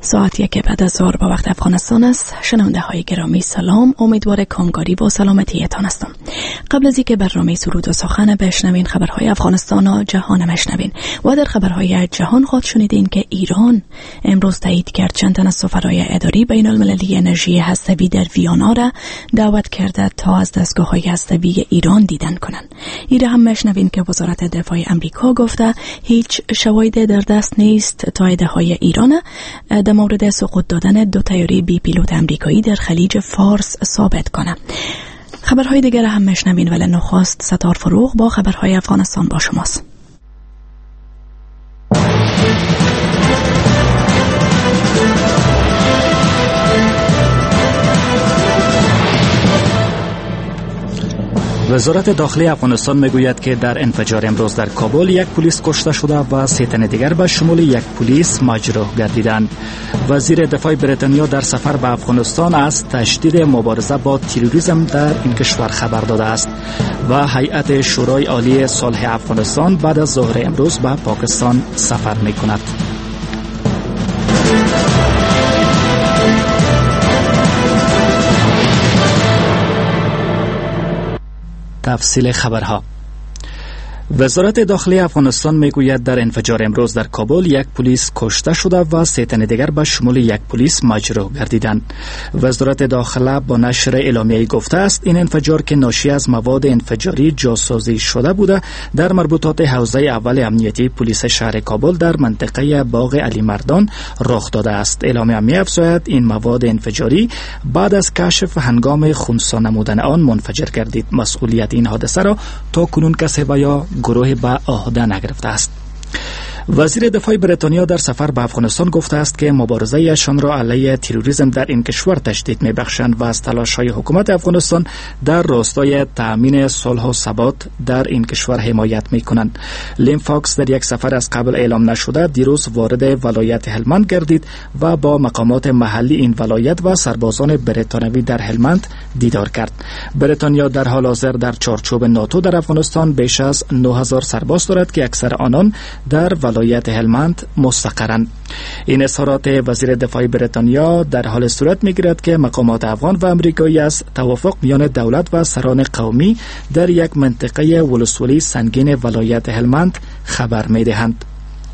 ساعت 1 بعد از ظهر با وقت افغانستان است. شنونده های گرامی سلام، امیدوار کامگاری با سلامتیتان هستم. قبل از اینکه برنامه سرود و سخن بشنوین، خبرهای افغانستان و جهان بشنوین و در خبرهای جهان خود شنیدین که ایران امروز تایید کرد چند تن از سفرای اداری بین المللی انرژی هسته‌ای در ویانا را دعوت کرده تا از دستگاه‌های هسته‌ای ایران دیدن کنند. ایره هم بشنوین که وزارت دفاع آمریکا گفته هیچ شواهدی در دست نیست تا ادعاهای ایران در مورد سقوط دادن 2 طیاره بی پیلوت آمریکایی در خلیج فارس ثابت کنه. خبرهای دیگر هم میشنوین، ولی نخست ستار فروغ با خبرهای افغانستان با شماست. وزارت داخلی افغانستان میگوید که در انفجار امروز در کابل 1 پلیس کشته شده و 3 تن دیگر به شمول 1 پلیس مجروح گردیدند. وزیر دفاع بریتانیا در سفر به افغانستان از تشدید مبارزه با تروریسم در این کشور خبر داده است و هیئت شورای عالی صلح افغانستان بعد از ظهر امروز به پاکستان سفر میکند. تفصیل خبرها. وزارت داخلی افغانستان میگوید در انفجار امروز در کابل 1 پلیس کشته شده و 3 تن دیگر به شمول 1 پلیس مجروح گردیدند. وزارت داخله با نشر اعلامیه‌ای گفته است این انفجار که ناشی از مواد انفجاری جاسازی شده بوده در مربوطات حوزه اول امنیتی پلیس شهر کابل در منطقه باغ علی مردان رخ داده است. اعلامیه می‌افزاید این مواد انفجاری بعد از کشف هنگام خنثی نمودن آن منفجر گردید. مسئولیت این حادثه را تا کنون کسی و یا گروه به عهده نگرفته است. وزیر دفاع بریتانیا در سفر به افغانستان گفته است که مبارزه ایشان را علیه تروریسم در این کشور تشدید می‌بخشند و از تلاش‌های حکومت افغانستان در راستای تأمین صلح و ثبات در این کشور حمایت می‌کنند. لیم فاکس در یک سفر از قبل اعلام نشده دیروز وارد ولایت هلمند گردید و با مقامات محلی این ولایت و سربازان بریتانیایی در هلمند دیدار کرد. بریتانیا در حال حاضر در چارچوب ناتو در افغانستان بیش از 9000 سرباز دارد که اکثر آنان در ولایت هلمند مستقرند. این اظهارات وزیر دفاع بریتانیا در حال صورت می‌گیرد که مقامات افغان و آمریکایی از توافق میان دولت و سران قومی در یک منطقه ولسوالی سنگین ولایت هلمند خبر می‌دهند.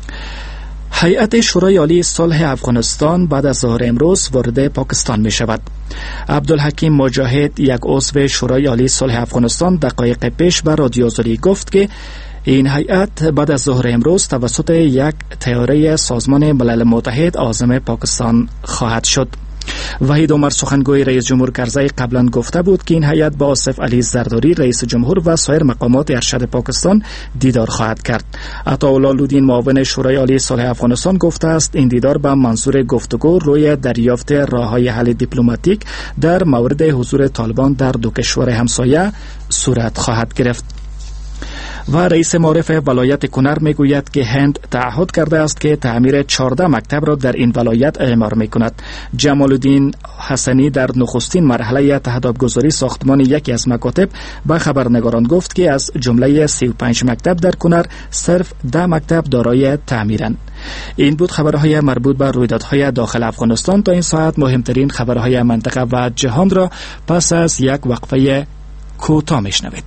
هیئت شورای عالی صلح افغانستان بعد از ظهر امروز وارد پاکستان می شود. عبدالحکیم مجاهد، یک عضو شورای عالی صلح افغانستان، دقایق پیش به رادیو آزادی گفت که این هیئت بعد از ظهر امروز توسط یک طیاره سازمان ملل متحد عازم پاکستان خواهد شد. وحید عمر سخنگوی رئیس جمهور کرزی قبلا گفته بود که این هیئت با آصف علی زرداری رئیس جمهور و سایر مقامات ارشد پاکستان دیدار خواهد کرد. عطاالله لودین معاون شورای عالی صلح افغانستان گفته است این دیدار به منظور گفتگو روی دریافت راه‌های حل دیپلماتیک در مورد حضور طالبان در 2 کشور همسایه صورت خواهد گرفت. و رئیس معرف ولایت کنر میگوید که هند تعهد کرده است که تعمیر 14 مکتب را در این ولایت اعمار میکند. جمال الدین حسنی در نخستین مرحله تهدابگذاری ساختمان یکی از مکاتب به خبرنگاران گفت که از جمله 35 مکتب در کنر صرف 10 مکتب دارای تعمیرند. این بود خبرهای مربوط به رویدادهای داخل افغانستان. تا این ساعت مهمترین خبرهای منطقه و جهان را پس از یک وقفه کوتاه میشنوید.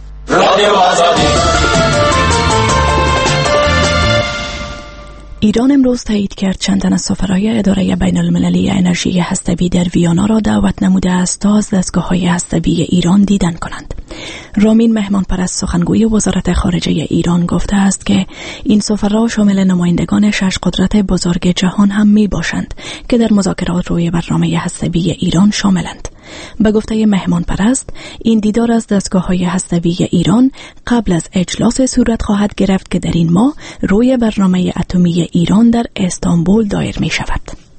ایران امروز تایید کرد چند تن از سفرای اداره بین المللی انرژی هسته‌ای در ویانا را دعوت نموده است تا از دستگاه‌های هسته‌ای ایران دیدن کنند. رامین مهمانپرست سخنگوی وزارت خارجه ایران گفته است که این سفرا شامل نمایندگان 6 قدرت بزرگ جهان هم می باشند که در مذاکرات روی برنامه هسته‌ای ایران شاملند. به گفته مهمانپرست، این دیدار از دستگاه‌های هسته‌ای ایران قبل از اجلاس صورت خواهد گرفت که در این ماه روی برنامه اتمی ایران در استانبول دایر می شود.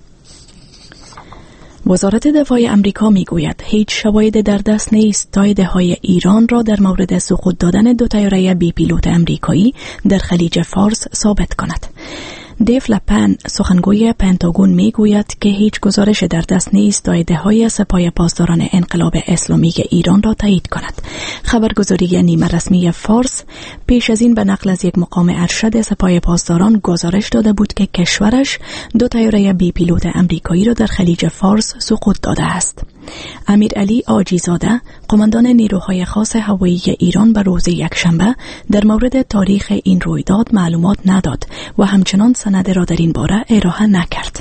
وزارت دفاع آمریکا میگوید هیچ شواهدی در دست نیست تا ادعاهای ایران را در مورد سقوط دادن 2 طیاره بی پیلوت آمریکایی در خلیج فارس ثابت کند. دیو لپن سخنگوی پنتاگون میگوید که هیچ گزارش در دست نیست تا ادعاهای سپاه پاسداران انقلاب اسلامی ایران را تایید کند. خبرگزاری نیمه رسمی فارس پیش از این به نقل از یک مقام ارشد سپاه پاسداران گزارش داده بود که کشورش 2 طیاره بی پیلوت امریکایی را در خلیج فارس سقوط داده است. امیر علی آجیزاده قماندان نیروهای خاص هوایی ایران به روز یکشنبه در مورد تاریخ این رویداد معلومات نداد و همچنان سند را در این باره ارائه نکرد.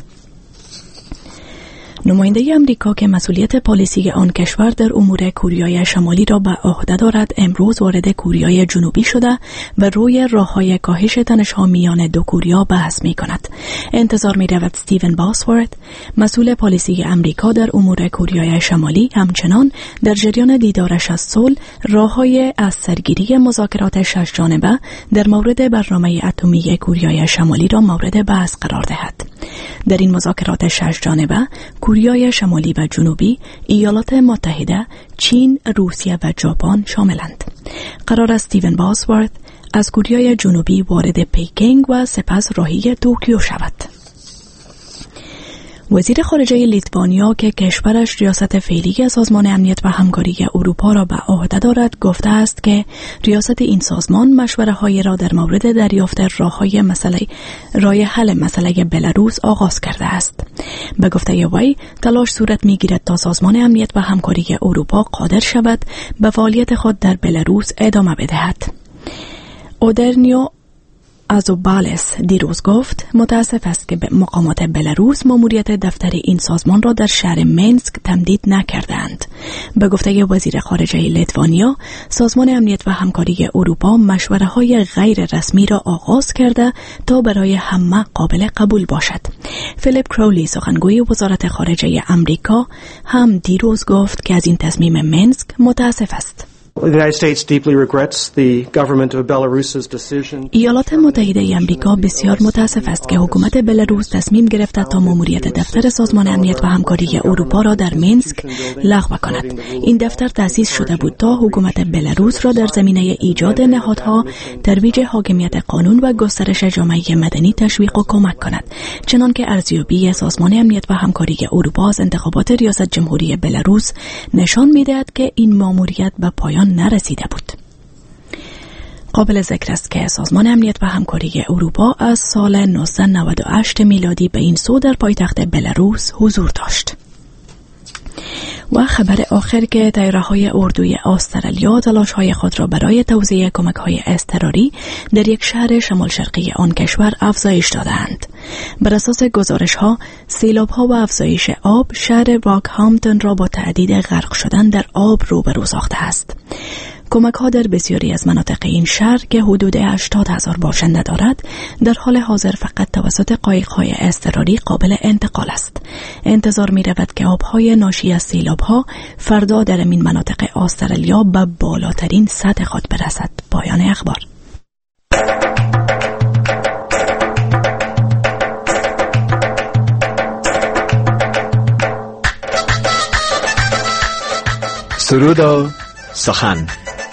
نماینده امریکا که مسئولیت پالیسی آن کشور در امور کوریای شمالی را به عهده دارد امروز وارد کوریای جنوبی شده و روی راه‌های کاهش تنش‌ها میان دو کوریا بحث می‌کند. انتظار می‌رود استیون باسورت مسئول پالیسی امریکا در امور کوریای شمالی همچنان در جریان دیدارش از صلح راه‌های از سرگیری مذاکرات 6 جانبه در مورد برنامه اتمی کوریای شمالی را مورد بحث قرار دهد. در این مذاکرات 6 جانبه کوریای شمالی و جنوبی، ایالات متحده، چین، روسیه و ژاپن شاملند. قرار است استیون باسورت از کوریای جنوبی وارد پکینگ و سپس راهی توکیو شود. وزیر خارجه لیتوانیا که کشورش ریاست فعلی سازمان امنیت و همکاری اروپا را به عهده دارد گفته است که ریاست این سازمان مشوره‌های را در مورد دریافت راه حل مسئله بلاروس آغاز کرده است. به گفته وی تلاش صورت می‌گیرد تا سازمان امنیت و همکاری اروپا قادر شود به فعالیت خود در بلاروس ادامه بدهد. اودرنیو ازوبالس دیروز گفت متاسف است که مقامات بلاروس ماموریت دفتر این سازمان را در شهر مینسک تمدید نکردند. به گفته وزیر خارجه لیتوانیا سازمان امنیت و همکاری اروپا مشوره‌های غیر رسمی را آغاز کرده تا برای همه قابل قبول باشد. فیلیپ کرولی سخنگوی وزارت خارجه امریکا هم دیروز گفت که از این تصمیم مینسک متاسف است. ایالات متحده امریکا بسیار متاسف است که حکومت بلاروس تصمیم گرفته تا ماموریت دفتر سازمان امنیت و همکاری اروپا را در مینسک لغو کند. این دفتر تأسیس شده بود تا حکومت بلاروس را در زمینه ایجاد نهادها، ترویج حاکمیت قانون و گسترش جامعه مدنی تشویق و کمک کند. چنانکه ارزیابی سازمان امنیت و همکاری اروپا از انتخابات ریاست جمهوری بلاروس نشان می‌دهد که این ماموریت به پایان نرسیده بود. قابل ذکر است که سازمان امنیت و همکاری اروپا از سال 1998 میلادی به این سو در پایتخت بلاروس حضور داشت. و خبر آخر که طیاره‌های اردوی استرالیا تلاش‌های خود را برای توزیع کمک‌های اضطراری در یک شهر شمال شرقی آن کشور افزایش دادند. بر اساس گزارش‌ها، سیلاب‌ها و افزایش آب شهر راکهامپتون را با تهدید غرق شدن در آب روبرو ساخته است. کمک‌ها در بسیاری از مناطق این شهر که حدود 80,000 باشنده دارد، در حال حاضر فقط توسط قایق‌های اضطراری قابل انتقال است. انتظار می‌رود که آب‌های ناشی از سیلاب‌ها فردا در این مناطق استرالیا به بالاترین سطح خود برسد. پایان اخبار. سرود و سخن.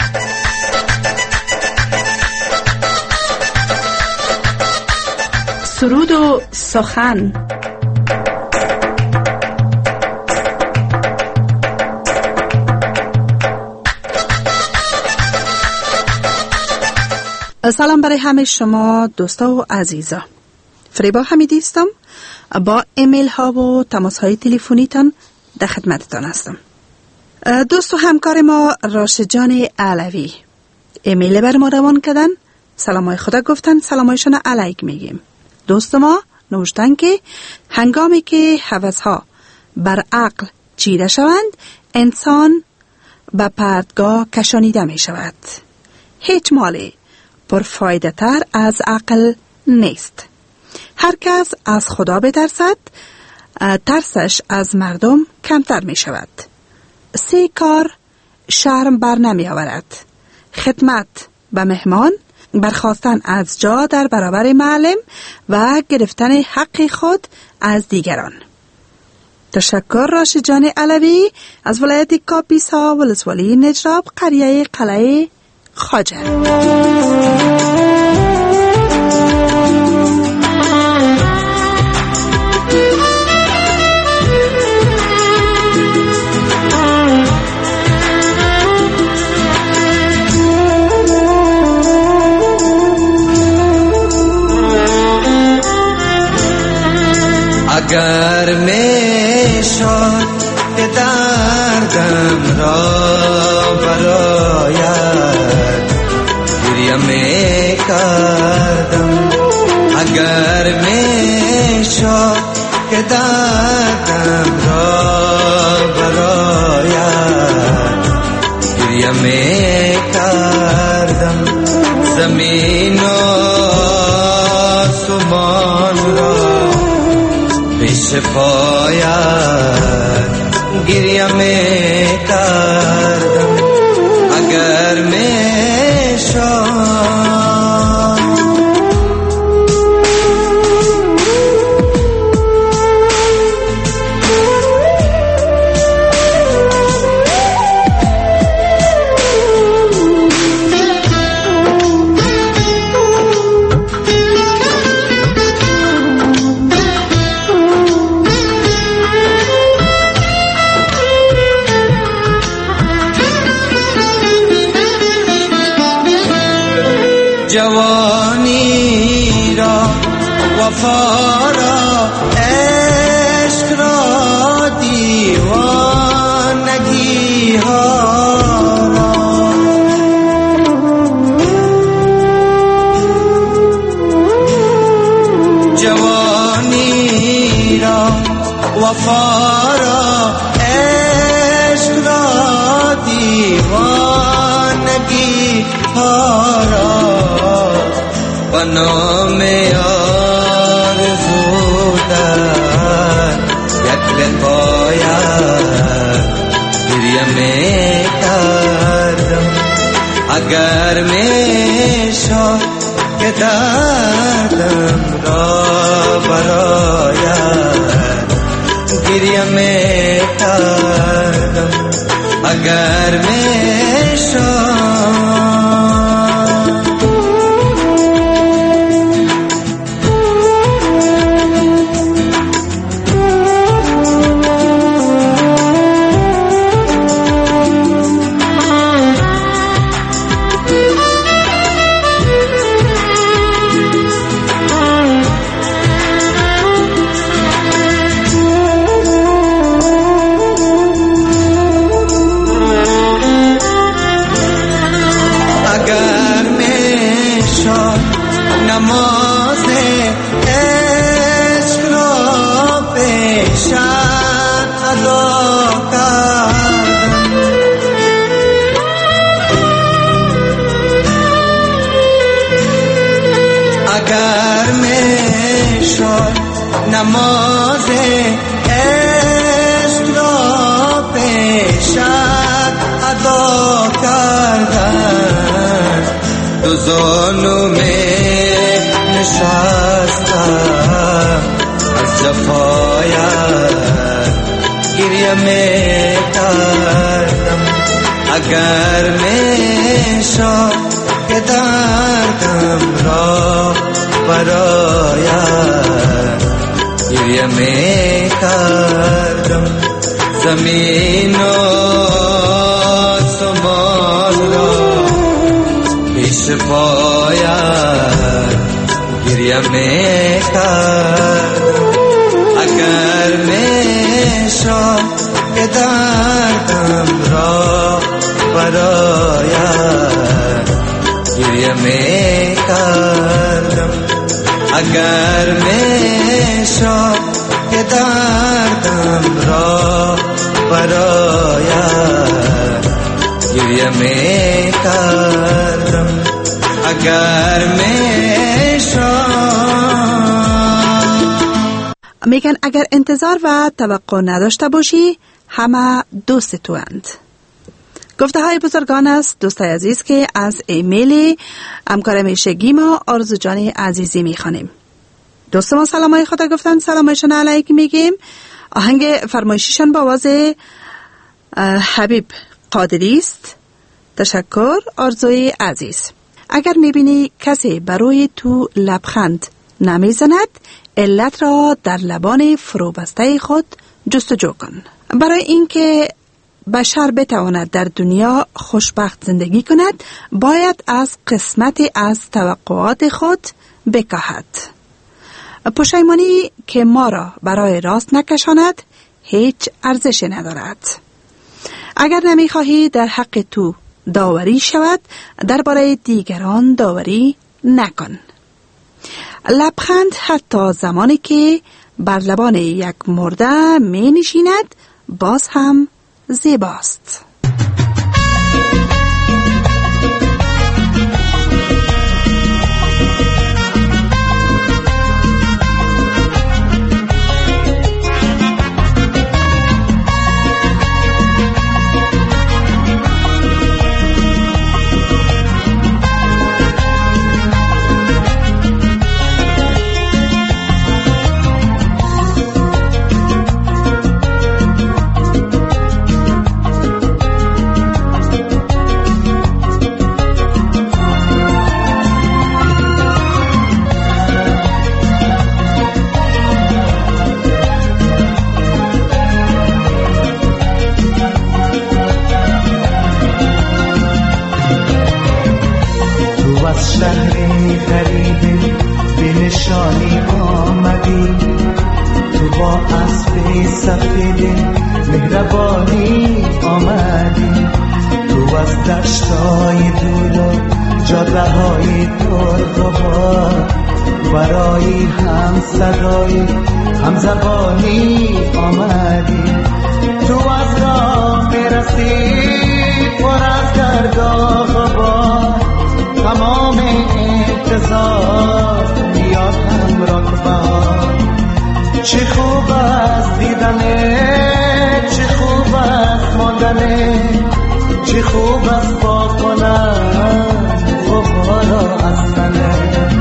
سرود و سخن. سلام برای همه شما دوستا و عزیزا. فریبا حمیدی هستم. با ایمیل ها و تماس های تلفنیتان در خدمتتان هستم. دوست و همکار ما راشد جان علوی ایمیل بر ما روان کردن، سلامای خدا گفتن، سلامایشان علیک میگیم. دوست ما نوشتن که هنگامی که هوس‌ها بر عقل چیده شوند، انسان به پرتگاه کشانیده می شود. هیچ مالی پرفایده تر از عقل نیست. هر کس از خدا بترسد، ترسش از مردم کمتر می شود. 3 کار شرم بر نمی آورد: خدمت به مهمان، برخاستن از جا در برابر معلم و گرفتن حق خود از دیگران. تشکر راشد جان علوی از ولایت کاپیسا، ولسوالی نجراب، قریه قلعه خواجه. اگر میشد که دردم را برایت گریه میکردم، اگر میشد که دردم را برایت گریه میکردم، زمین و آسمان را پیش پایت گریه میکردم، اگر میشد. جوانی را، وفا را، عشق را، دیوانگی ها را، جوانی را، وفا را، عشق را، دیوانگی ها را و نام آرزو در یک لقایت گریه میکردم، اگر میشد که دردم را برایت گریه میکردم، اگر میشد. نماز عشق را پیشت ادا کردم، اگر میشد نماز عشق را پیشت ادا کردم، دو زانو نشستم از جفایت گریه میکردم، اگر میشد که دردم را برایت گریه میکردم، زمین و آسمان را پیش پایت گریه میکردم، اگر میشد که دردم را برایت گریه میکردم، اگر میشد که دردم را برایت گریه میکردم، اگر میگن اگر انتظار و توقع نداشته باشی همه دوست تو اند. گفته های بزرگان است دوستای عزیز که از ایمیل همکار همیشگی ما آرزو جان عزیزی میخوانیم. دوست ما سلام های خدا گفتن، سلامشون علیک میگیم. آهنگ فرمایشیشان با آواز حبیب قادری است. تشکر آرزوی عزیز. اگر میبینی کسی برای تو لبخند نمیزند، علت را در لبان فروبسته خود جستجو کن. برای اینکه بشر بتواند در دنیا خوشبخت زندگی کند، باید از قسمت از توقعات خود بکاهد. پشیمانی که ما را برای راست نکشاند هیچ ارزش ندارد. اگر نمیخواهی در حق تو داوری شود، درباره دیگران داوری نکن. لبخند حتی زمانی که بر لبان یک مرده می نشیند باز هم زیباست. شهری غریبی به نشانی آمدی، تو با اسب سفید مهربانی آمدی، تو از دشتای دور و جاده های ترقبار برای هم صدای هم زبانی آمدی، تو از راه میرسی پر از درد و غبار، تمام انتظار بیاد همراه بهار. چه خوب است دیدنه، چه خوب است ماندنه، چه خوب است با کنن غبارا از تنت.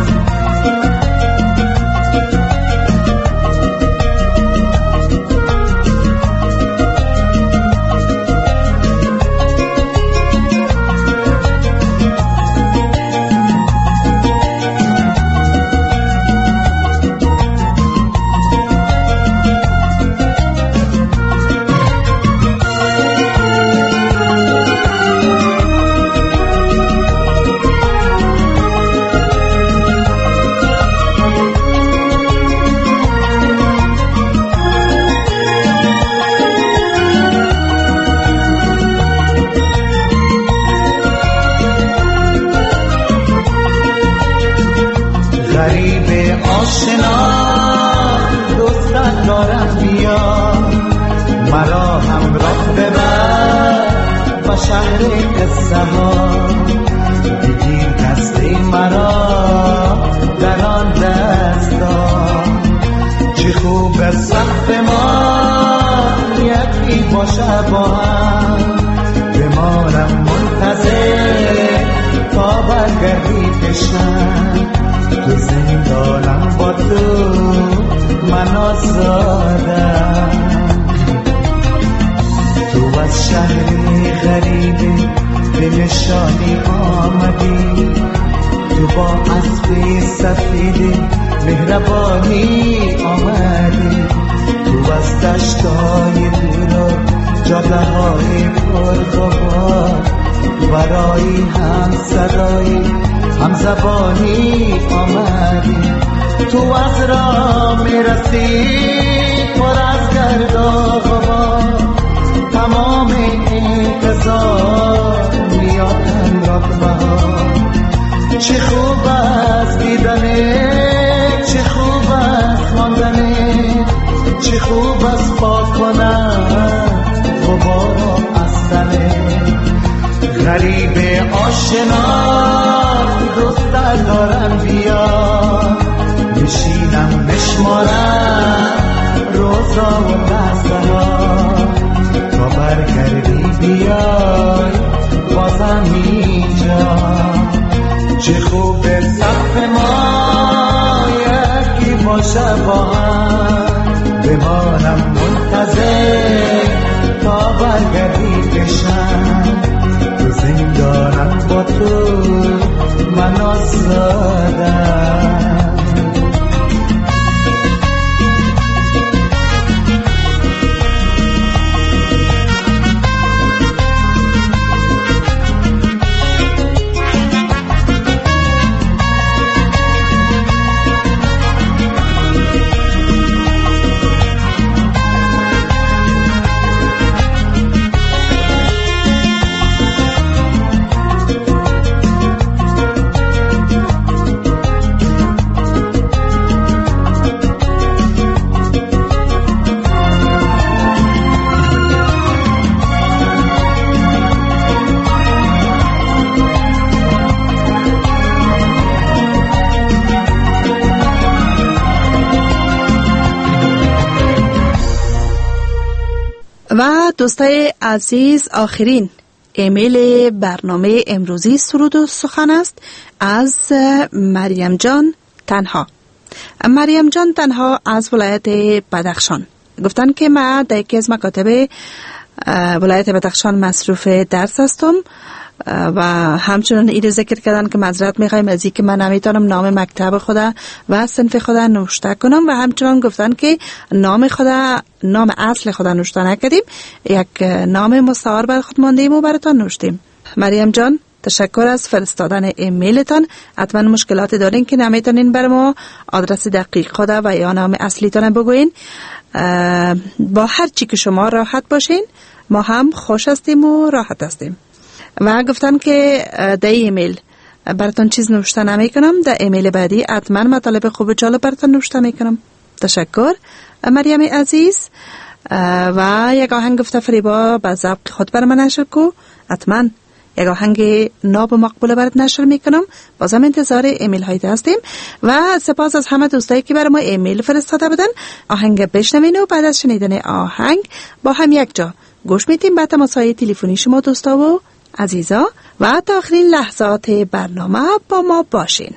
شهر قصه ها بگیر دستی مرا در آن دستا، چه خوب سخت ما یکی باشه با هم، بمانم منتظر تا برگردی پیشم، تو زندانم با تو من آزادم. تو از شهری غریبی به نشانی آمدی، تو با اسب سفید مهربانی آمدی، تو از دشتای دور و جاده های پرغبار برای هم صدای هم زبانی آمدی، تو از راه میرسی پر از گرد و غبار، تمام انتظار میاد همراه بهار. چه خوب است دیدنه، چه خوب است ماندنه، چه خوب است پاک کنن غبار از تنه. غریب آشنا دوست دارم بیا، میشینم بشمارم روزا و لحظه ها، تا برگردی بیای بازم اینجا. چه خوب سقف ما یکی باشه با هم، بمانم منتظر تا برگردی بشم، تو زندانم با تو من آزادم. و دوستای عزیز، آخرین ایمیل برنامه امروزی سرود و سخن است از مریم جان تنها. مریم جان تنها از ولایت بدخشان گفتن که من در یکی از مکاتب ولایت بدخشان مصروف درس هستم و همچنان این ذکر کردن که معذرت میخوایم از اینکه من نمیتونم نام مکتب خدا و صنف خدا نوشته کنم و همچنان گفتن که نام اصل خدا نوشته نکردیم، یک نام مستعار بر خود ماندیم و براتان نوشتیم. مریم جان تشکر از فرستادن ایمیلتان. حتما مشکلات دارین که نمیتونین بر ما آدرس دقیق خدا و یا نام اصلیتان بگوین. با هر چی که شما راحت باشین ما هم خوش هستیم و راحت هستیم. و گفتن که در ایمیل براتون چیز نوشته نمی کنم، در ایمیل بعدی حتما مطالب خوب و جالب براتون نوشته می کنم. تشکر مریم عزیز. و یک آهنگ گفته فریبا به ذوق خود بر من نشر کو، حتما یک آهنگ ناب و مقبول برات نشر می کنم. بازم انتظار ایمیل هایت هستیم و سپاس از همه دوستایی که برای ما ایمیل فرستاده بودن. آهنگ بشنوین و بعد از شنیدن آهنگ با هم یک جا گوش میدیم به تماس‌های تلفنی شما دوستا و عزیزا و تا آخرین لحظات برنامه با ما باشین.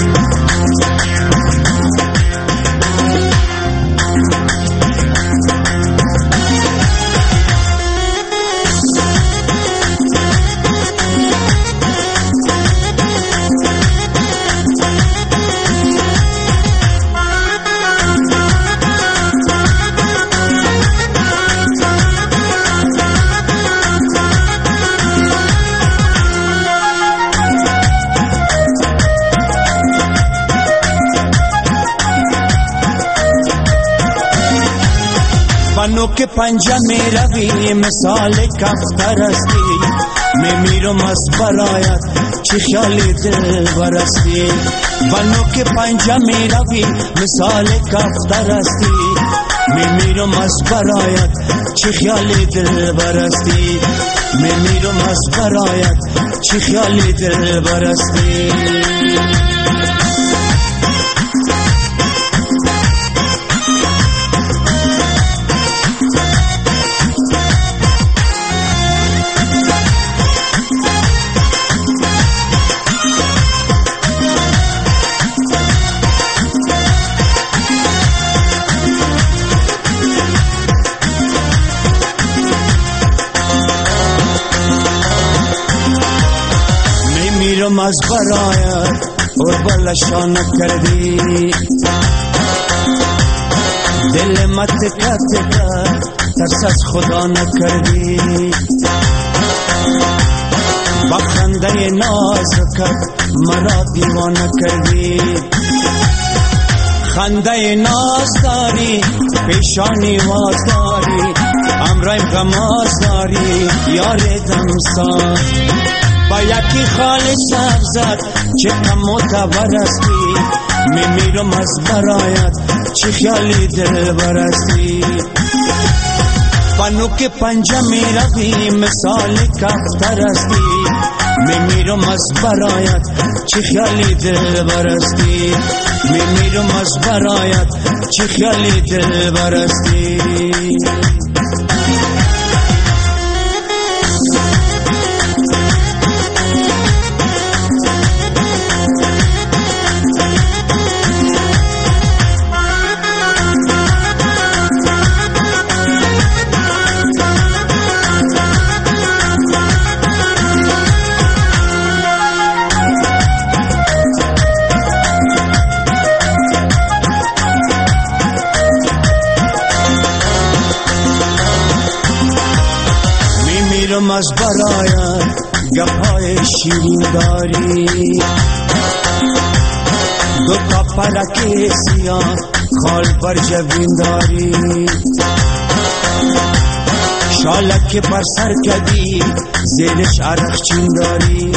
بنو که پنجه می روی مثال کفتر استی، می میرم از برایت چی خیالی دل برستی. بنو که پنجه می روی مثال کفتر استی، می میرم از برایت چی خیالی دل برستی. می میرم از برایت چی خیالی دل برستی. از برایت قربالشا نکردی، دل ما تکا تکا ترس از خدا نکردی. با خنده نازکت مرا دیوانه کردی، خنده ناز داری پیشانی واز داری، امرایم غماز داری یار دمسان. با یکی خال سبزت چه کم معتبر استی، می میرم از برایت چه خیالی دل برستی. بنو که پنجه می روی مثال کفتر استی، می میرم از برایت چه خیالی دل برستی. می میرم از برایت چه خیالی دل برستی. از برایت گپای شیرین داری، دو تا پلک سیاه خال بر جبین داری. شالک بر سر کدی زیرش عرق چین داری،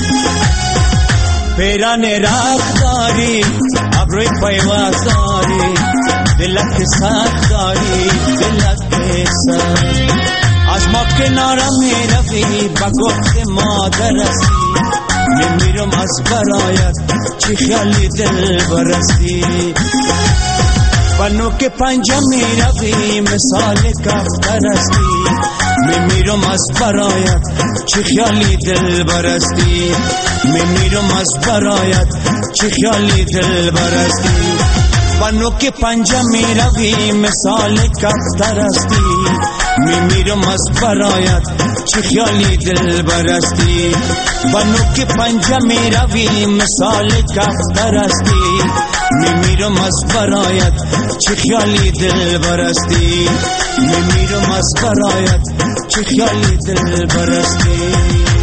پیران رخ داری ابروی پیواز داری، دلک سخت داری دلک سخت. از ما کنارم می روی با گفت مادر استی، می میرم از برایت چی خیالی دل برستی. بنو که پنجه می روی مثال کفتر هستی میمیرم از برایت چه خیالی دل برستی میمیرم از برایت چه خیالی دل برستی بنو که پنجه می روی مثال کفتر هستی میمیرم از برایت چه خیالی دل برستی بنو که پنجه می روی مثال کفتر هستی میمیرم از برایت چه خیالی دل برستی میمیرم از برایت چه خیالی دل برستی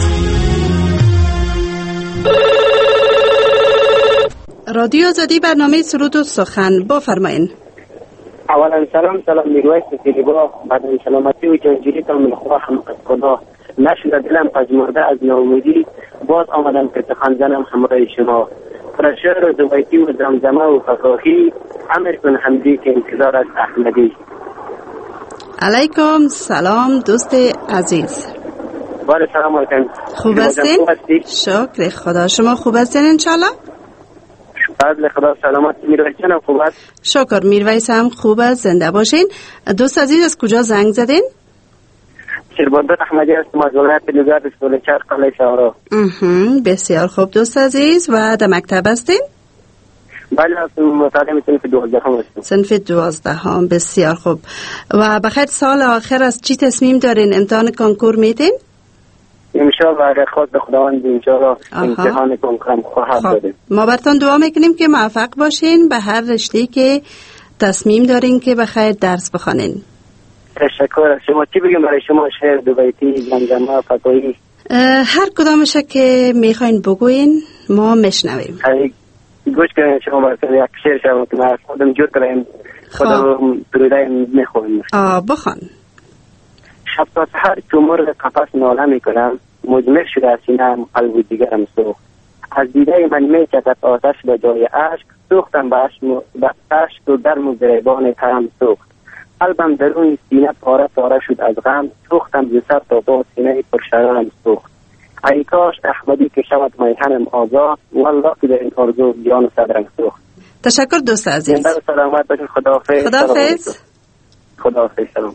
رادیو آزادی برنامه سرود و سخن بفرمایید. اولا سلام میرویس سیلیبا بعد سلامتی و جنجیلی تا من خواهم از خدا نشد دلم پژمرده از ناامیدی باز آمدم که سخن زنم همراه شما فرشار و زویتی و زمزمه و فراخی امر کن حمدی که انتظار است احمدی. علیکم سلام دوست عزیز. بله سلام علیکم. خوب هستین؟ شکر خدا. شما خوب هستین انشالله؟ فضل خدا سلامت. میرویس جانم خوب است؟ شکر. میرویس هم خوب است. زنده باشین. دوست عزیز از کجا زنگ زدین؟ شیربندر احمدی است از ولایت لوگرد سولچر قلعه سارا. بسیار خوب دوست عزیز. و در مکتب هستین؟ بله متعلم صنف 12 هستم. صنف 12 هم. بسیار خوب. و بخیر سال آخر از چی تصمیم دارین؟ امتحان کنکور میتین؟ انشاءالله اگر خواست خداوند انشاءالله امتحان کنکور خواهد دادیم. ما براتون دعا میکنیم که موفق باشین به هر رشته‌ای که تصمیم دارین که بخیر درس بخونین. تشکر از شما. چی بگم برای شما؟ شعر دوبیتی، زمزمه، فتوایی؟ هر کدامش که میخواین بگوین ما میشنویم. گوش کنین شما براتون یک شعر شما که من خودم جور کردم خودم دروده میخونم. بخون. شب تا سحر چو مرغ قفس ناله میکنم مجمر شده از سینه‌ام قلب و دیگرم سوخت از دیده من میچکد آتش به جای اشک سوختم به اشک و درم و گریبان ترم سوخت قلبم درون سینه پاره پاره شد از غم سوختم ز سر تا پا سینه پرشرارم سوخت ای کاش احمدی که شود میهنم آزاد والله که در این آرزو جان و صدرم سوخت. تشکر دوست عزیز. زنده و سلامت باشید. خداحافظ. خداحافظ. خداحافظ. سلام.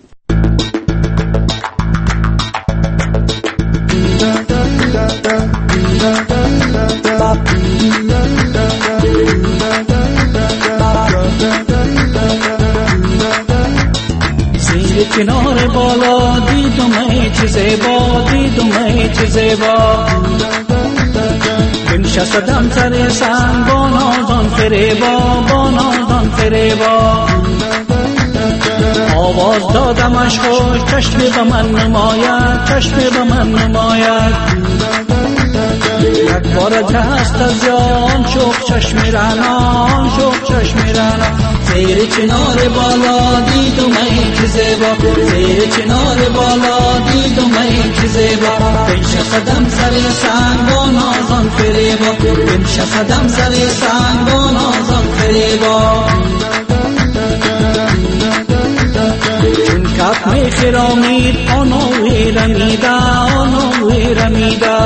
زیر کنار بالا دیدم ای چه زیبا دیدم ای چه زیبا بنشستم سر سنگ با نازان فریبا با نازان فریبا آواز دادمش خوش چشم به من نماید چشم به من نماید یک بار که هست از جان شوق چشم رنان شوق چشم رنان زیر چنار بالا دیدم ای که زیبا زیر چنار بالا دیدم ای که زیبا بنشستم سر سنگ با نازان فریبا بنشستم سر سنگ با نازان فریبا چون کف می خرامید آنوی رمیده آنوی رمیده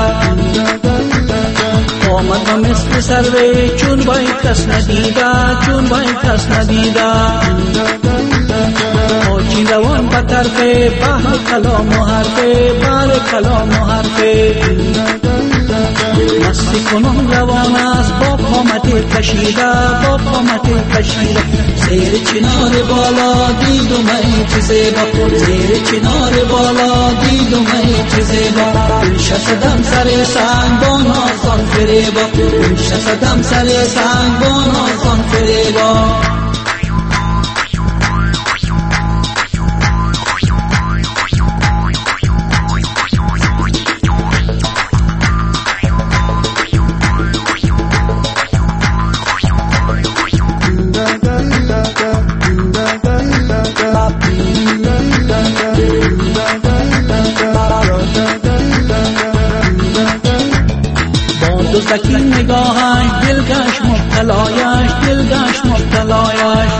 آمد و مثل سروی چون باید کس ندیده چون باید کس ندیده آچی روان به طرف بحر کلام و حرفه بحر کلام و حرفه مستی کنم روان است با قامت کشیده با قامت کشیده زیر چنار بالا دیدم ای چه زیبا زیر چنار بالا دیدم ای چه زیبا بنشستم سر سنگ با نازان فریبا بنشستم سر سنگ با نازان فریبا دزدکی نگاهش دلگش مبتلایش دلگش مبتلایش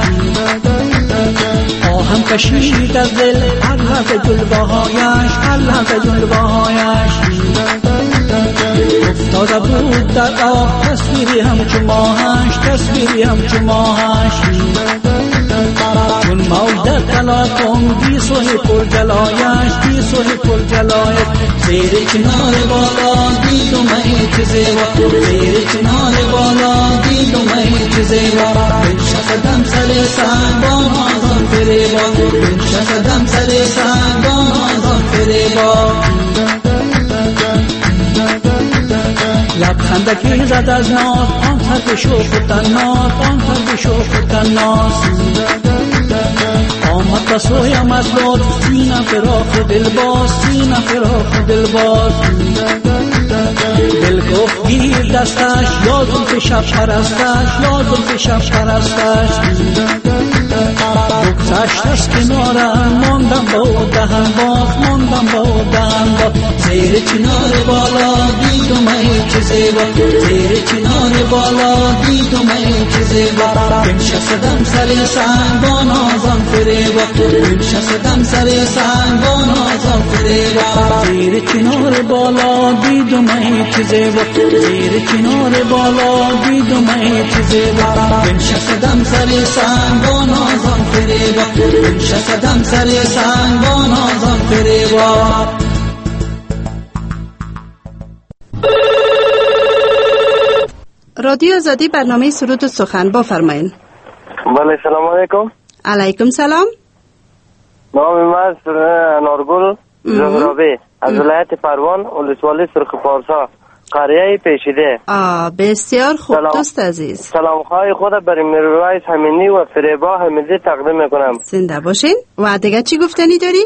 آهم کشید از دل هر لحظه جلوهایش هر لحظه جلوهایش افتاده بود در آب تصویری همچو ماهش تصویری همچو ماهش پرجلایش بی صلح پرجلایش زیر چنار بالا دید و می چه زیبا زیر چنار بالا دید و می چه زیبا بنشستم سر سنگان آزان فریبا بنشستم سر سنگان آزان فریبا لبخندکی زد از ناز آن سر به شوق و تناز آن سر به شوق و تناز آمد بسویم از لطف سینم فراخ دل باز سینم فراخ دل باز دل گفت گیر دستش یا زلف شب پرستش یا زلف شب پرستش بگذشت از کنارم ماندم با دهن باز ماندم با دهن باز زیر چنار بالا دید و می چه زیبا زیر چنار بالا دید و می چه زیبا بنشستم سر سنگان آزان فریبا بنشستم سر سنگان آزان فریبا زیر چنار بالا دید و می چه زیبا زیر چنار بالا دید و می چه زیبا بنشستم سر سنگان آزان فریبا بنشستم سر سنگان آزان فریبا. رادیو آزادی برنامه سرود و سخن بفرمایید. بله سلام علیکم. علیکم سلام. نام من انارگل زهرابی از ولایت پروان ولسوالی سرخ پارسا قریه پیچیده. بسیار خوب دوست عزیز. سلام خواهی خود برای میرویس همینی و فریبا حمیدی تقدیم میکنم. زنده باشین. و دیگه چی گفتنی داری؟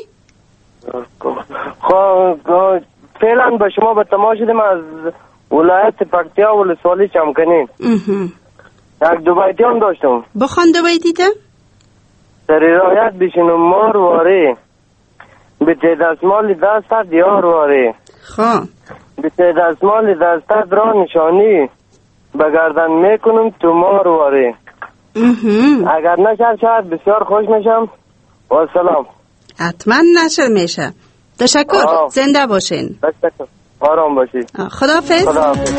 فعلا به شما به تماس شدیم از ولایت پکتیا ولسوالی چمکنی. یک دو بیتی هم داشتم. بخوان دو بیتی تا؟ در رایت بشینم مار واری بیتی دستمال دستت دیار واری بیتی دستمال دستت را نشانی بگردن میکنم تو مار واری. اگر نشد شاید بسیار خوش میشم و سلام. حتما نشر میشه. تشکر. زنده باشین. تشکر. آرام باشید. خداحافظ. خداحافظ.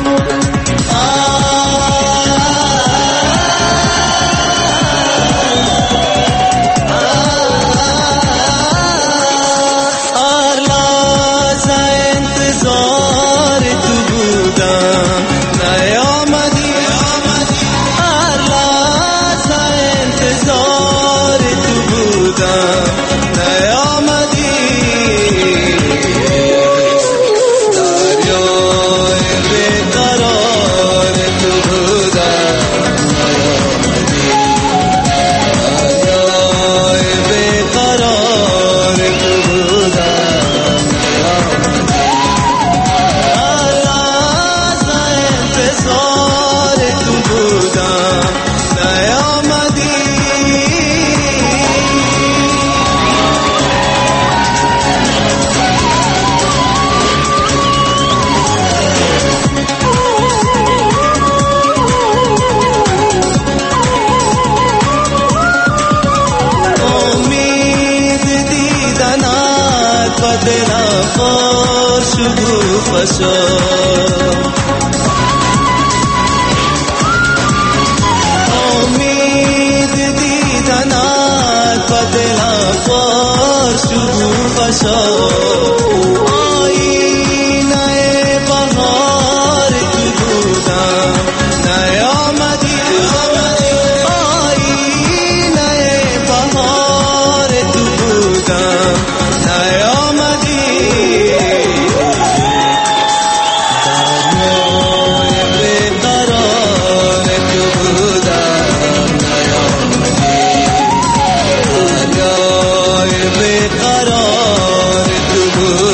امید دیدنت و دلم پر شکوفه آینه بهار تو بودم نیامدی آینه بهار تو بودم نیامدی قرار تو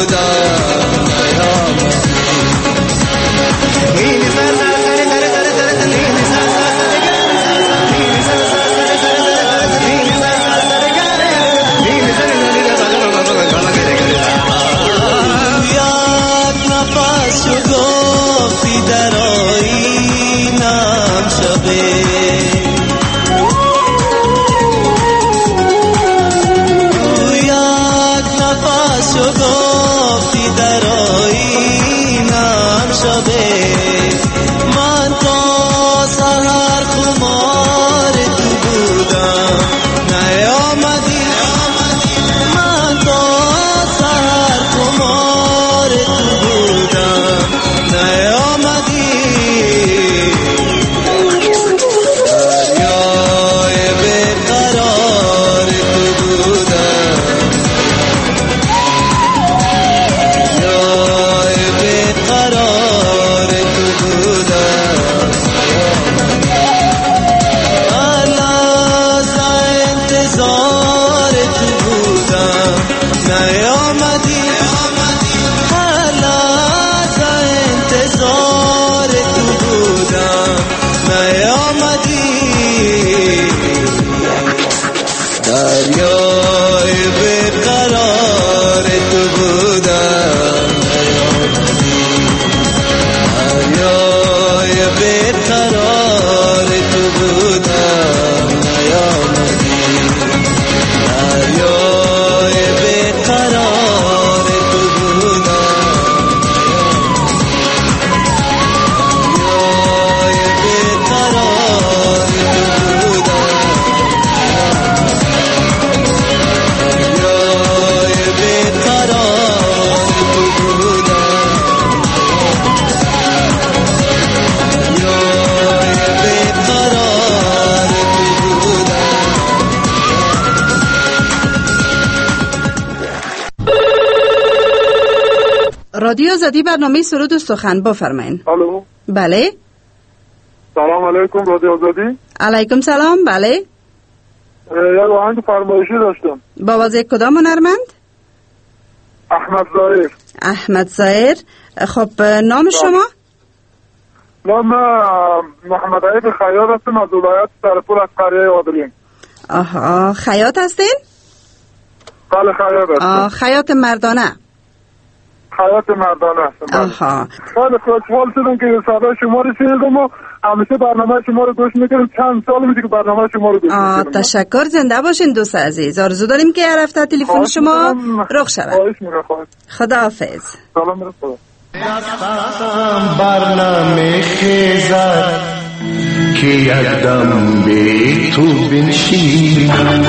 رادیو آزادی برنامه سرود و سخن بفرمایید. الو. بله. سلام علیکم رادیو آزادی. علیکم سلام. بله. یک آهنگ فرمایشی داشتم. با وازه کدام هنرمند؟ احمد ظاهر. احمد ظاهر. خب نام شما؟ نام محمد عیب خیاط هستم از ولایت سرپور از قریه عادلین. آها خیاط هستین؟ بله خیاط هستم. خیاط مردانه. خیاط مردانه هستم. آها. خیلی خوشحال شدم که صدای شما رو شنیدم و همیشه برنامه شما رو گوش میکنم. چند سال میشه که برنامه شما رو گوش میکنم. تشکر. زنده باشین دوست عزیز. آرزو داریم که هر هفته تلفن شما رخ شود. خداحافظ. سلام علیکم. دستم برنامه خیزد که یکدم به تو بنشینم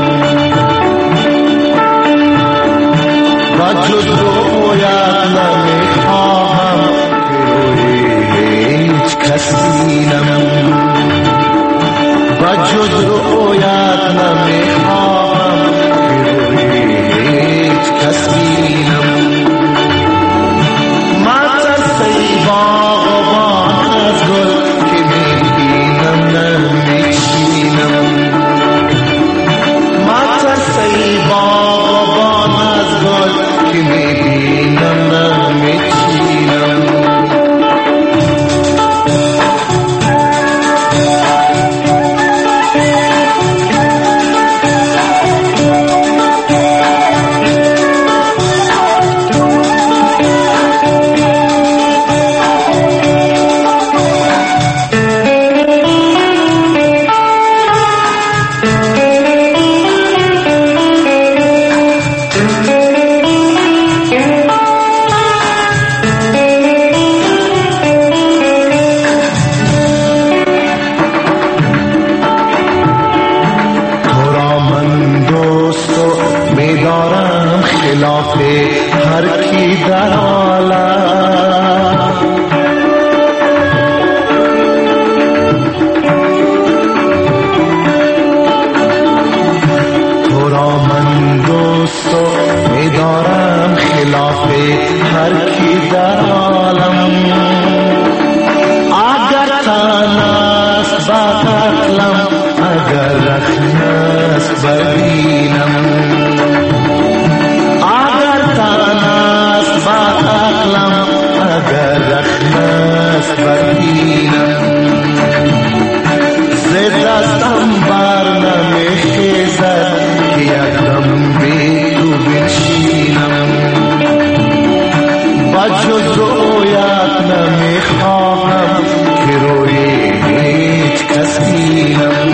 و جز رویت نمیخواهم که روی هیچ کسینم و جز رویت نمیخواهم که روی هیچ کسینم باغبان از گل که میبینم نمیچینم مترسی باغبان از گل که میبینم نمیچینم هر کی در عالم تو را من دوست می‌دارم خلاف هر کی در عالم اگر تن است با عقلم اگر رخن است بر دینم اگر رخنست بردینم زد دستم بر نمیخیزد که یکدم بی تو بنشینم با جز رویت نمیخواهم که روی هیچ کس بینم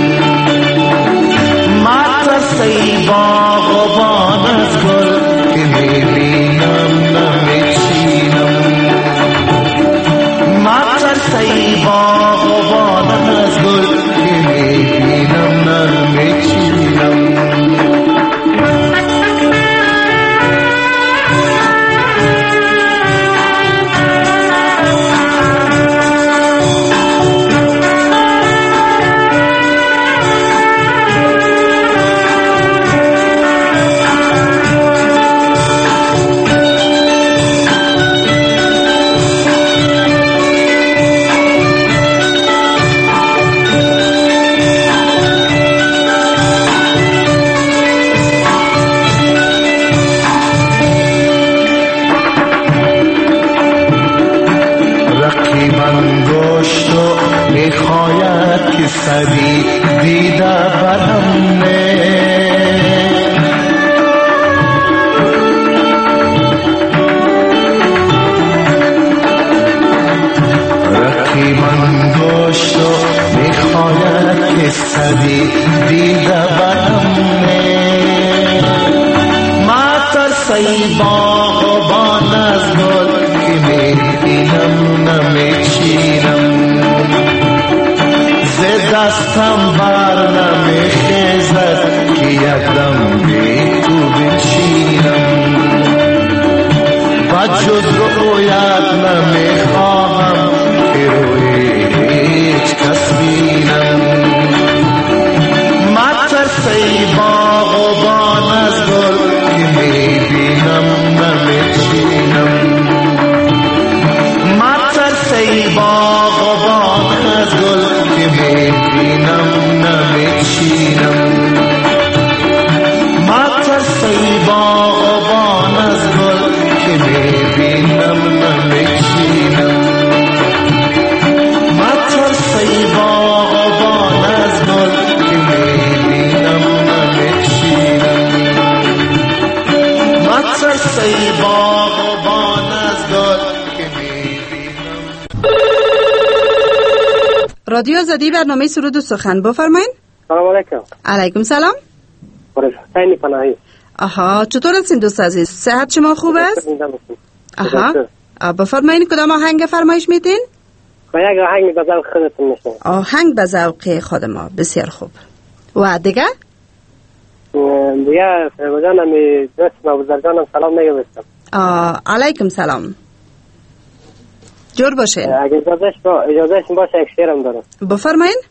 مترسی باغبان از گل که میبینم نمیچینم مترسی باغبان از گل که میبینم نمیچینم سری دیده برم نه رقیبان گوشت و میخواید که سری دیده برم نه مترسی باغبان از گل که میبینم نمیچینم دستم بر نمیخیزد که یکدم بی تو بنشینم و جز رویت نمیخواهم که روی هیچ کس بینم مترسی باغبان از گل که میبینم نمیچینم رادیو آزادی برنامه سرود و سخن بفرمایید. سلام علیکم. علیکم سلام. حسین پناهی. آها، چطور هستین دوست عزیز؟ صحت شما خوب است؟ آها، بفرمایید کدام آهنگ فرمایش میدین؟ یک آهنگ به ذوق خودتون میشنم. آهنگ به ذوق خود ما، بسیار خوب. و دیگه؟ دیگه فریبا جانم دوست ما بزرگانم سلام میگوستم. علیکم سلام. جور باشین. اگه اجازهش باشه یک شعرم دارم. بفرمایید.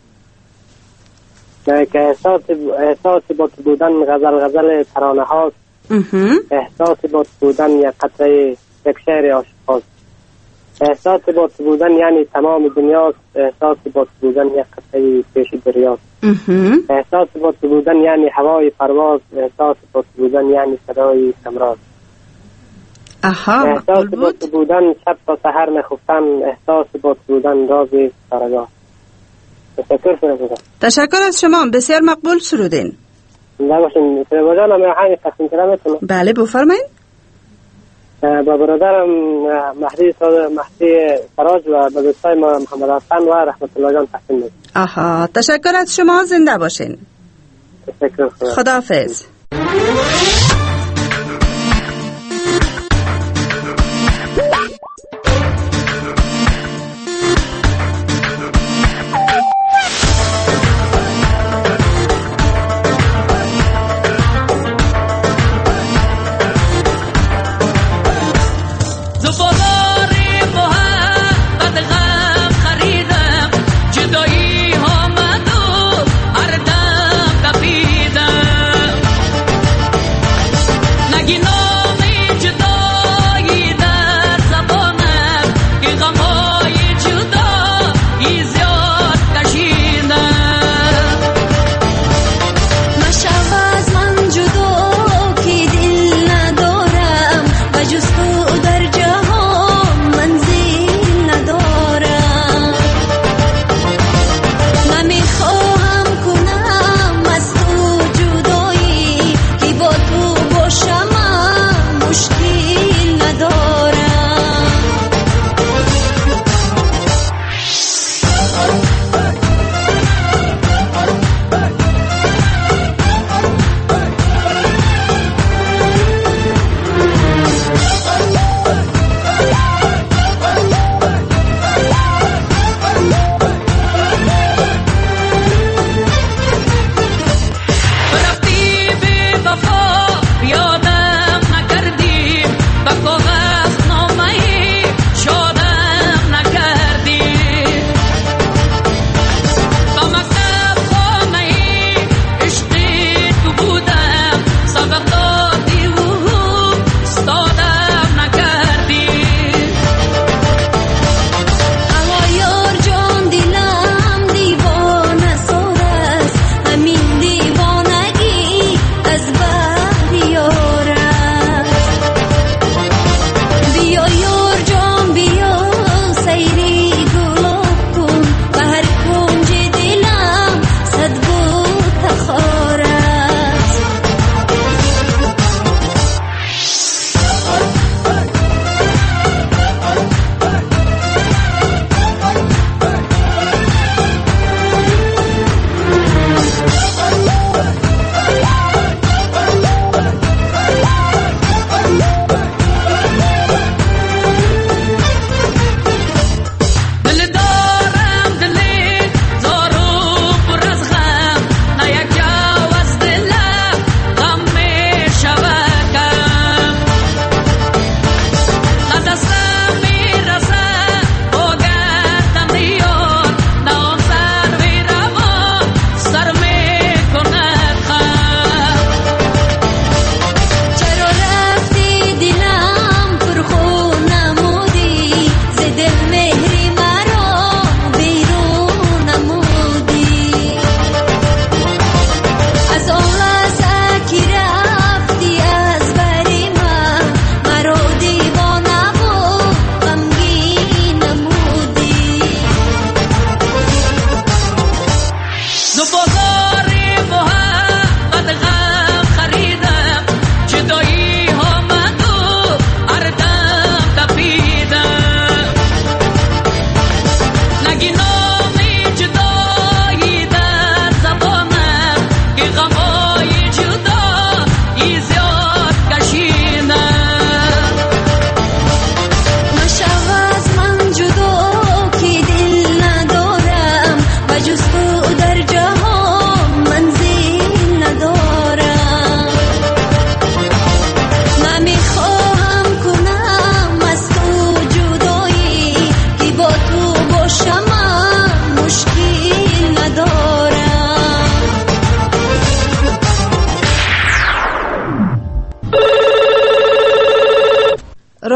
که احساس با تو بودن غزل ترانه هاست. احساس با تو بودن یک قطره یک شعر عاشق هاست. احساس با تو بودن یعنی تمام دنیاست. احساس با تو بودن یک قطره پیش دریاست. احساس با تو بودن یعنی هوای پرواز. احساس با تو بودن یعنی صدای سمراز. احساس با تو بودن شب تا سحر نخفتن. احساس با تو بودن راز سرگاه. تشکر از شما، بسیار مقبول سرودین. باشین فریبا جانم آهنگ تقدیم کردم میتونم؟ بله بفرمایید. با برادرم مهدی سراج و به دوستای ما محمد حسن و رحمت الله جان تقدیم میکنم. آها، تشکر از شما، زنده باشین. تشکر. خداحافظ.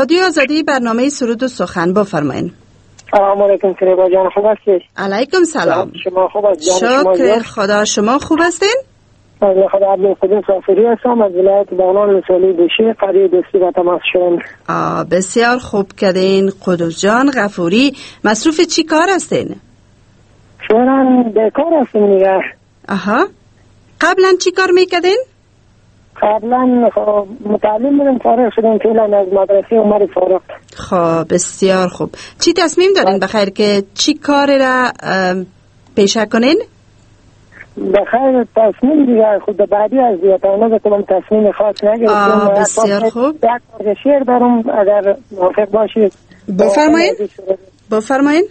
رادیو آزادی برنامه سرود و سخن بفرمایید. سلام علیکم فریبا جان، خوب هستید؟ علیکم سلام. شما خوب هستید؟ شکر خدا. شما خوب هستین؟ خدا عبدالقدوس صافری هستم از ولایت بغلان لسانی بوشی قریه دوستی و تماس شدم. بسیار خوب کردین قدوس جان غفوری. مصروف چی کار هستین؟ فعلا بیکار هستیم دیگه. قبلا چی کار میکردین؟ قبلا متعلم بودم، فارغ شدم فعلا از مدرسه عمر فاروق. خب بسیار خوب. چی تصمیم دارین بخیر که چی کار را پیشه کنین؟ بخیر تصمیم دیگه خود بعدی از دیتانه بکنم، تصمیم خاص نگرفتم. بسیار خوب. یک شعر دارم اگر موافق باشید. بفرمایین.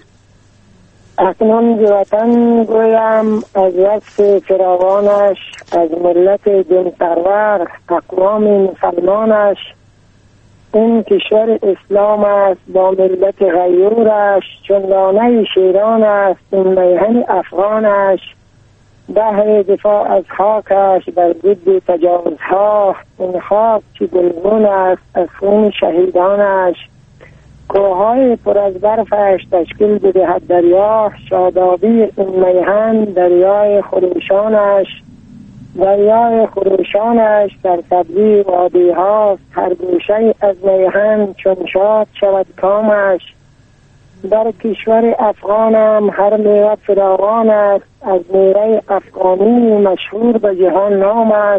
اکنون ز وطن گویم از وصف فراوانش، از ملت دین پرور اقوام مسلمانش. این کشور اسلام است با ملت غیورش، چون لانه شیران است این میهن افغانش. بهر دفاع از خاکش بر ضد تجاوزها، این خاک چه گلگون است از خون شهیدانش. کوههای پر از برفش تشکیل بدهد دریا، شادابی این میهن دریای خروشانش. دریای خروشانش در سبزی وادی هاست، هر گوشه از میهن چون شاد شود کامش. در کشور افغانم هر میوه فراوان است، از میوه افغانی مشهور به جهان نامش.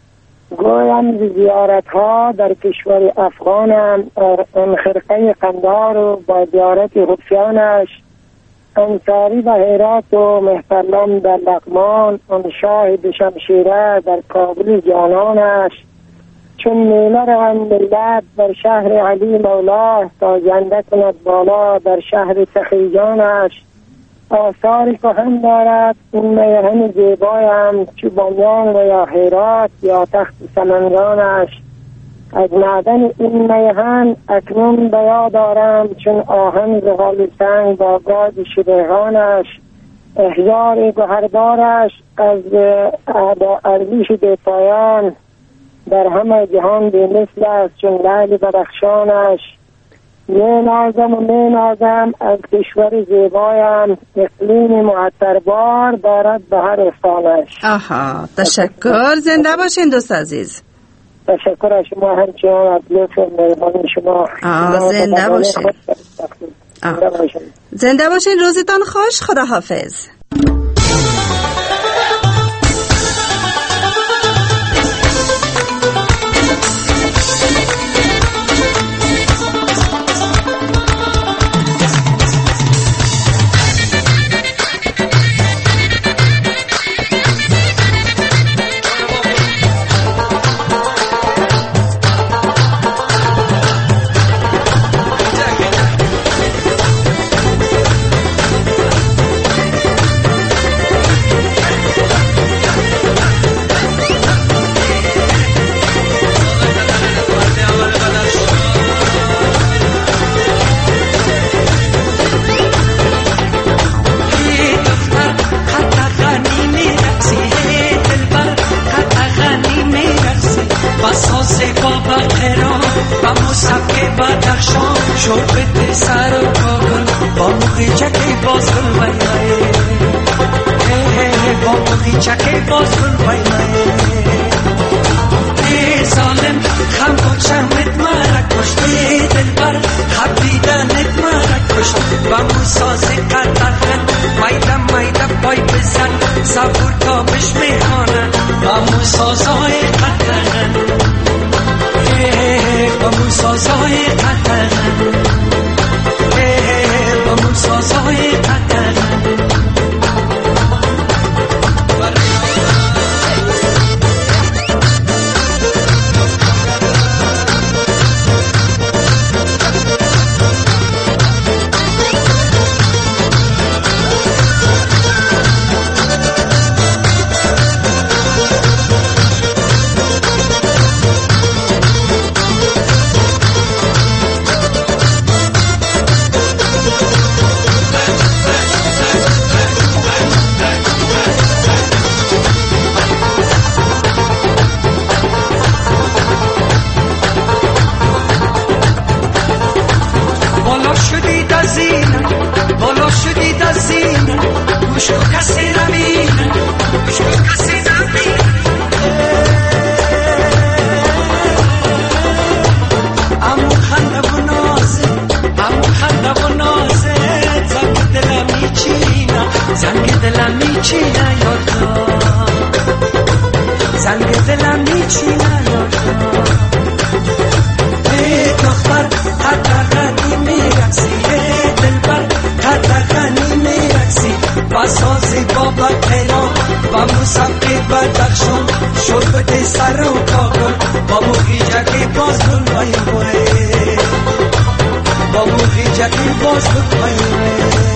گویم زیارت ها در کشور افغانم، آن خرقه قندار و با زیارت حفیانش. انصاری به هرات و مهترلام در لغمان، آن شاه به شمشیره در کابل جانانش. چون میله روند ملت در شهر علی مولا، تا زنده کند بالا در شهر سخیجانش. آثاری که هم دارد این میهن زیبایم، چو بامیان و یا هرات یا تخت سمنگانش. از معدن این میهن اکنون به یاد دارم، چون آهن زغال سنگ با گاز شبهانش. احجار گوهردارش از با ارزش بی پایان، در همه جهان بی مثل است چون لعل بدخشانش. می نازم از کشور زیبایم، اقلیم معطربار دارد به هر استانش. تشکر. زنده باشین دوست عزیز. تشکر از شما همچنان از لطف و مهربانی شما. زنده باشین. زنده باشین. روزتان خوش. خدا حافظ. دلم میچینه ای دختر قدقنی میرقصی ای دلبر قدقنی میرقصی با سازی بابا تهران با موسیقی بدخشان شربت سر و کاغل با موقیجکی باز دنبای بوره با موقیجکی باز دنبای بوره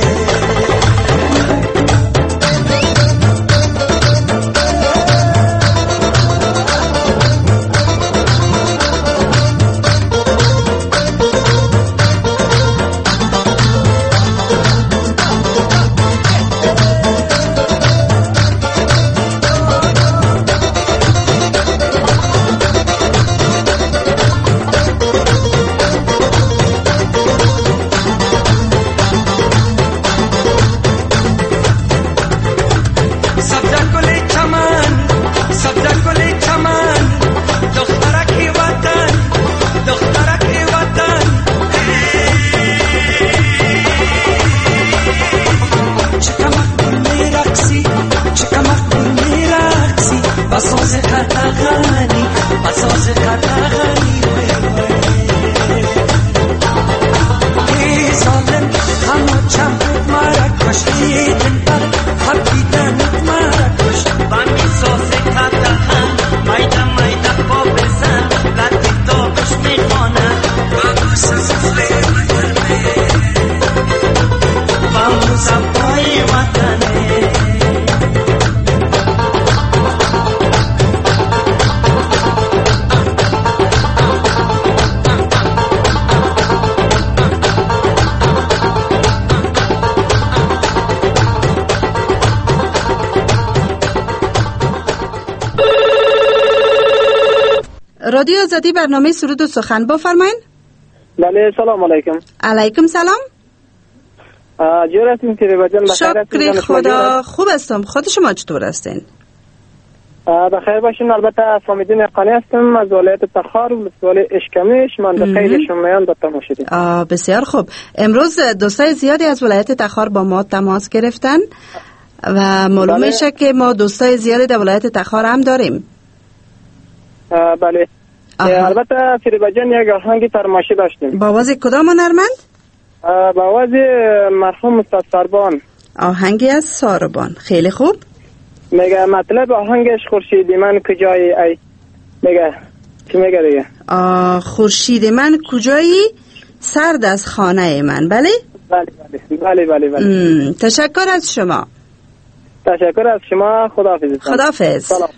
رادیو آزادی برنامه سرود و سخن بفرمایید. بله سلام علیکم. علیکم سلام. جور هستین فریبا جان؟ شکر خدا خوب هستم. خود شما چطور هستین؟ بخیر باشین. البته فامیدین قانی هستم از ولایت تخار ولایت اشکمش منطقه شمیان به تماشیدین. بسیار خوب. امروز دوستای زیادی از ولایت تخار با ما تماس گرفتن و معلوم میشه که ما دوستای زیادی در ولایت تخار هم داریم. بله. البته فریبا جان یک آهنگی فرمایشی داشتیم. با آواز کدام هنرمند؟ با آواز مرحوم استاد ساربان. آهنگی از ساربان. خیلی خوب. میگه مطلب آهنگش خورشید من کجایی ای میگه چی میگه دیگه؟ خورشید من کجایی سرد از خانه من. بله؟ بله. تشکر از شما. تشکر از شما. خداحافظ. خداحافظ. سلام.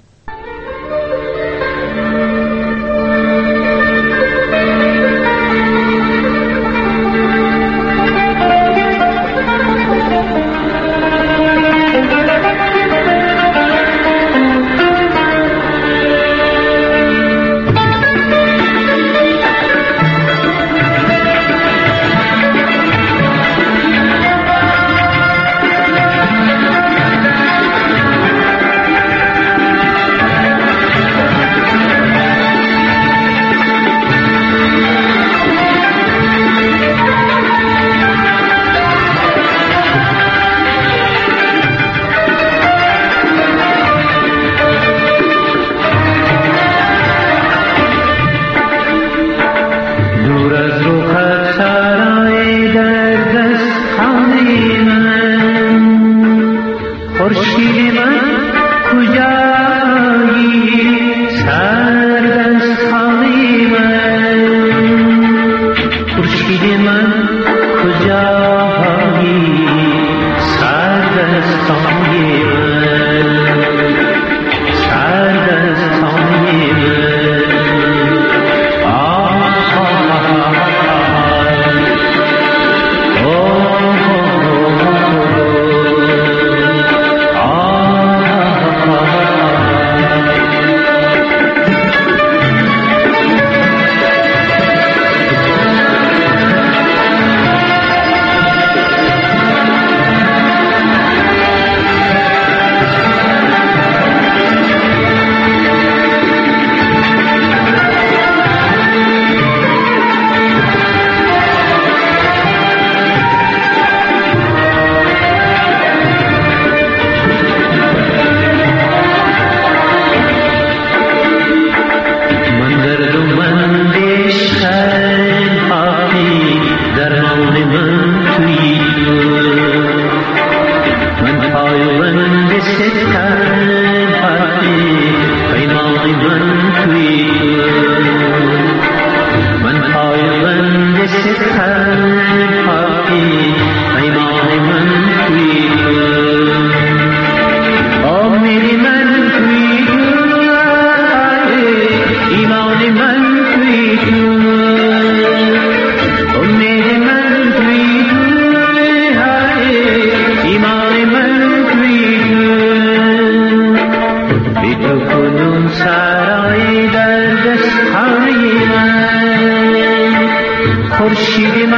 سرای در دستای من، خورشید